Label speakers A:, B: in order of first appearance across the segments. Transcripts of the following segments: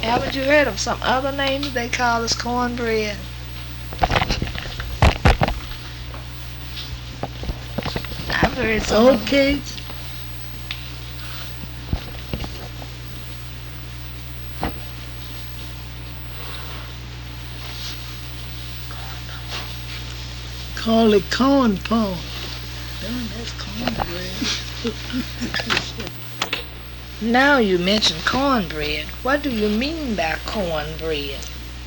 A: Haven't you heard of some other names they call us cornbread? I've heard some of them.
B: Oatcakes? Call it corn pone. Damn, that's cornbread.
A: Now you mention cornbread. What do you mean by cornbread?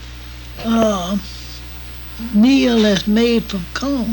B: Meal that's made from corn.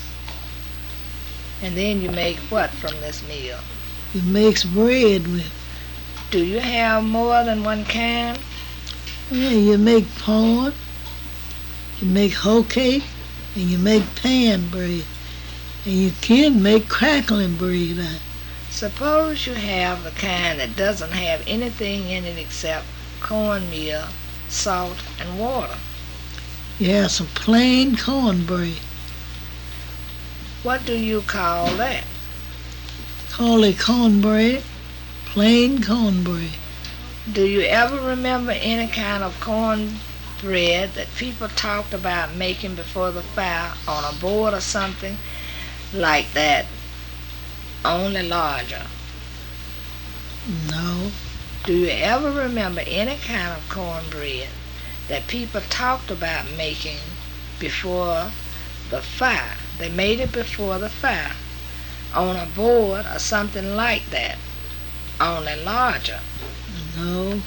A: And then you make what from this meal?
B: It makes bread with.
A: Do you have more than one kind?
B: Yeah, you make corn, you make hoe cake, and you make pan bread. And you can make crackling bread out.
A: Suppose you have the kind that doesn't have anything in it except cornmeal, salt, and water.
B: You have some plain cornbread.
A: What do you call that?
B: Call it cornbread, plain cornbread.
A: Do you ever remember any kind of cornbread that people talked about making before the fire on a board or something like that, only larger?
B: No.
A: Do you ever remember any kind of cornbread that people talked about making before the fire? They made it before the fire on a board or something like that, only larger.
B: No.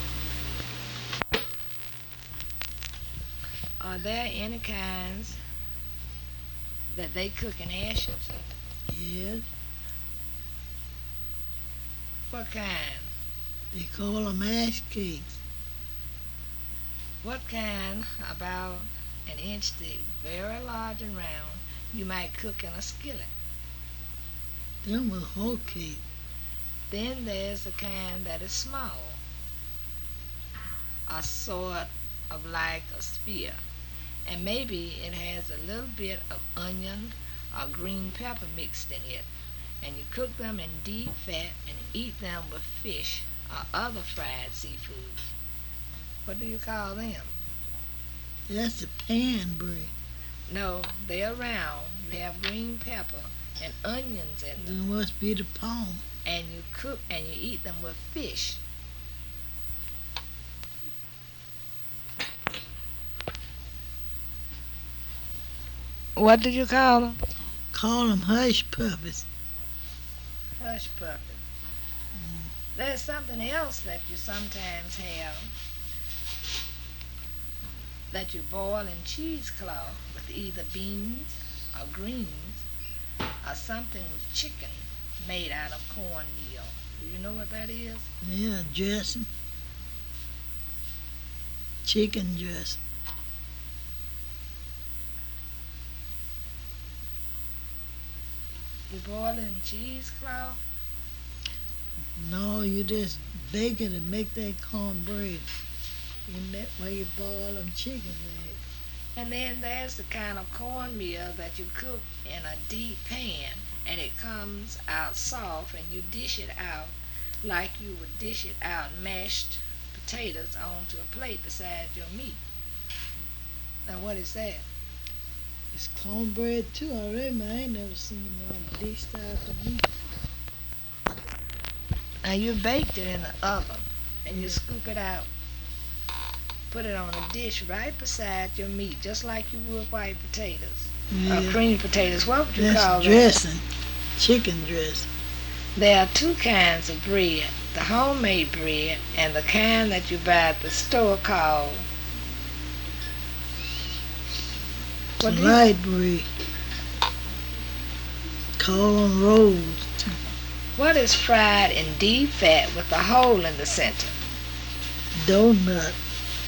A: Are there any kinds that they cook in ashes?
B: Yes.
A: What kind?
B: They call them ash cakes.
A: What kind, about an inch thick, very large and round, you might cook in a skillet?
B: Them was hoe cake.
A: Then there's the kind that is small, a sort of like a spear, and maybe it has a little bit of onion or green pepper mixed in it, and you cook them in deep fat and eat them with fish or other fried seafoods. What do you call them?
B: That's the pan bread.
A: No, they're round, they have green pepper and onions in
B: It
A: them,
B: must be the palm.
A: and you cook and you eat them with fish. What do you call them?
B: Call them hush puppies.
A: Hush puppies. There's something else that you sometimes have that you boil in cheesecloth with either beans or greens or something with chicken made out of cornmeal. Do you know what that is?
B: Yeah, dressing. Chicken dressing.
A: You boil it in cheesecloth?
B: No, you just bake it and make that cornbread. And that way you boil them chicken legs.
A: And then there's the kind of cornmeal that you cook in a deep pan and it comes out soft and you dish it out like you would dish it out mashed potatoes onto a plate beside your meat. Now what is that?
B: It's cornbread too. I ain't never seen one dished out for me.
A: Now you baked it in the oven and you scoop it out. Put it on a dish right beside your meat, just like you would white potatoes. Or
B: Yeah,
A: cream potatoes. What would you call
B: that's
A: that?
B: dressing. Chicken dressing.
A: There are two kinds of bread, the homemade bread and the kind that you buy at the store called what do you,
B: Light bread. Call them rolls.
A: what is fried in deep fat with a hole in the center?
B: Donut.